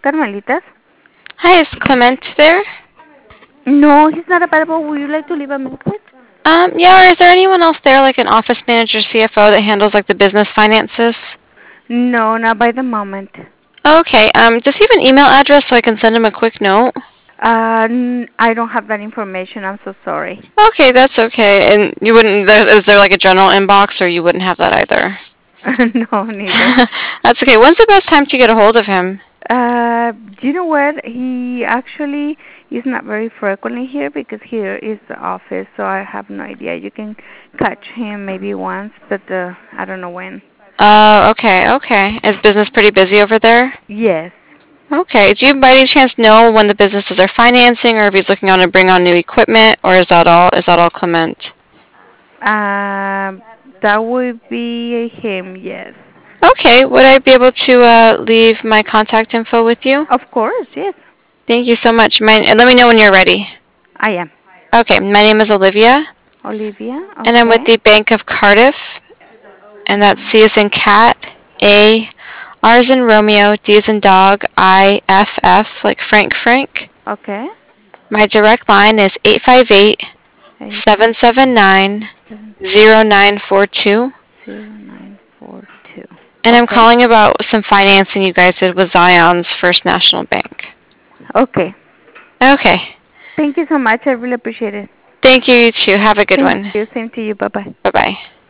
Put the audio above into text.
Carmelitas? Hi, is Clement there? No, he's not available. Would you like to leave a message? Yeah, or is there anyone else there, like an office manager, CFO, that handles like the business finances? No, not by the moment. Okay, does he have an email address so I can send him a quick note? I don't have that information. I'm so sorry. Okay, that's okay. And you wouldn't, is there like a general inbox or you wouldn't have that either? No, neither. That's okay. When's the best time to get a hold of him? Do you know what? He actually is not very frequently here because here is the office, so I have no idea. You can catch him maybe once, but I don't know when. Okay, okay. Is business pretty busy over there? Yes. Okay. Do you by any chance know when the businesses are financing or if he's looking on to bring on new equipment or is that all Clement? Um, that would be him, yes. Okay. Would I be able to leave my contact info with you? Of course, yes. Thank you so much. And let me know when you're ready. I am. Okay. My name is Olivia Olivia, and I'm with okay. the Bank of Cardiff and that's C as in cat, A, R as in Romeo, D as in dog, IFF like Frank. Okay. My direct line is 858 Eight 779 seven 0942. 0942. And I'm Okay. calling about some financing you guys did with Zion's First National Bank. Okay. Okay. Thank you so much. I really appreciate it. Thank you, you too. Have a good Thank one. you. Same to you. Bye bye. Bye bye.